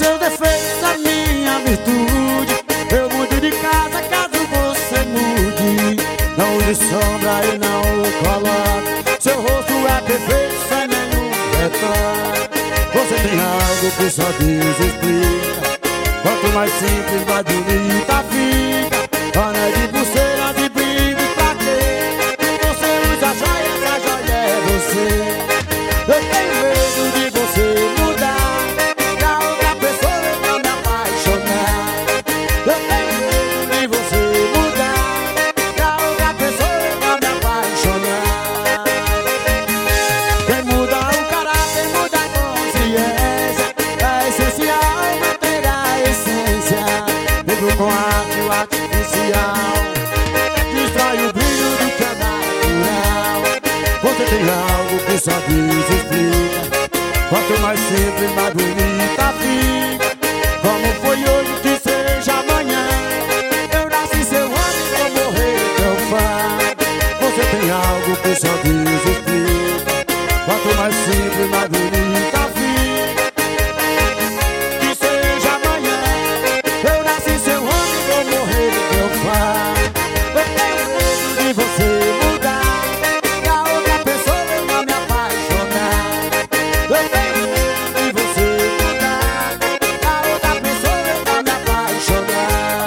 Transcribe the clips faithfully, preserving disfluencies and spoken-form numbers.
seus defeitos, a minha virtude. Eu mudo de casa caso você mude. Não use sombra e não o coloque. Seu rosto é perfeito sem nenhum detalhe. Você tem algo que só Deus explica. Quanto mais simples, mais bonita fica. Anéis de pulseira, de brinco, pra quê? Você usa joias, a joia é você. Eu tenho medo de você mudar pra outra pessoa e não me apaixonar. Eu tenho medo de você mudar pra outra pessoa e não me apaixonar. Quem muda o caráter muda a consciência. É essencial manter a essência. Vivo com arte o artificial destrói o brilho do que é natural. Você tem algo que só Deus explica. Quanto mais simples, mais bonita fica. Como foi hoje, que seja amanhã. Eu nasci seu homem, vou morrer teu fã. Você tem algo que só Deus explica. Quanto mais simples, mais bonita fica. Que seja amanhã. Eu nasci seu homem, vou morrer teu fã. Eu tenho medo de você mudar pra outra pessoa eu não me apaixonar. Eu tenho medo de você mudar pra outra pessoa eu não me apaixonar.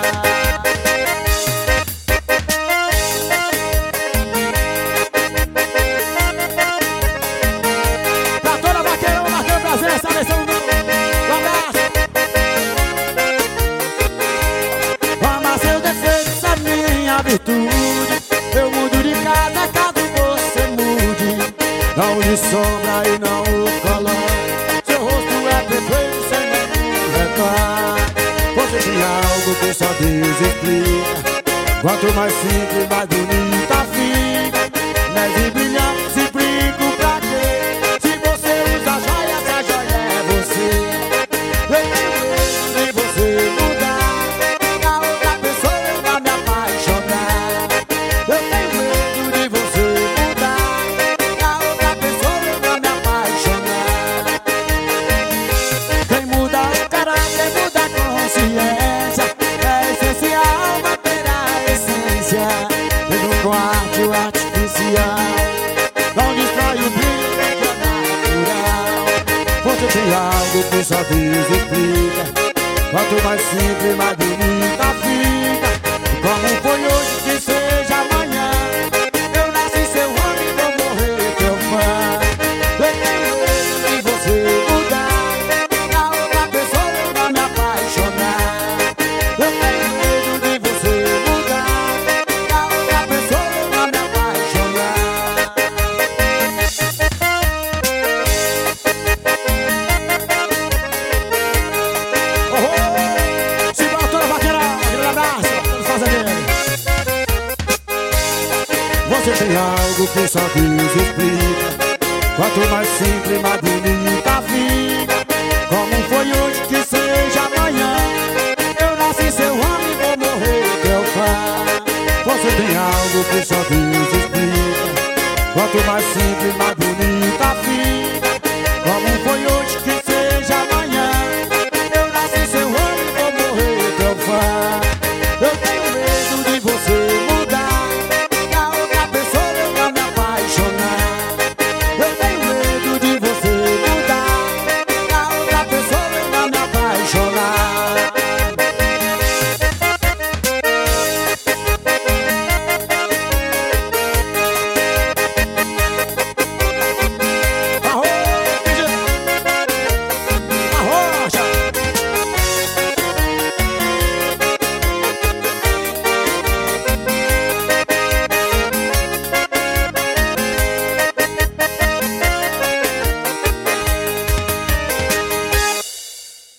Pra toda vaqueirão, marcando presença, versão do abraço. Ama seus defeitos, a minha virtude. Eu mudo de casa caso você mude. Não use sombra e não o coloque. Seu rosto é perfeito sem nenhum retalho. Você tem algo que só Deus explica. Quanto mais simples, mais bonita fica. Anéis de brilhantes e brinco pra quê? Se você usa joias, a joia é você. Eu tenho medo de você mudar pra outra pessoa eu não me apaixonar. Eu tenho medo de você mudar pra outra pessoa eu não me apaixonar. Quem muda o caráter muda a consciência. É essencial manter a essência. Vivo com arte o artificial não destrói o brilho que é natural. Você tem algo que só Deus explica. Quanto mais simples, mais bonita fica. Como foi hoje, que seja amanhã. Eu nasci seu homem, vou morrer teu fã. Eu tenho medo de você mudar pra outra pessoa eu não me apaixonar. Eu tenho medo de você mudar pra outra pessoa eu não me apaixonar. Oh, oh. Se voltou na vaqueirão, grande abraço, todos fazendeiros. Você tem algo que só Deus explica. Quanto mais simples, mais bonita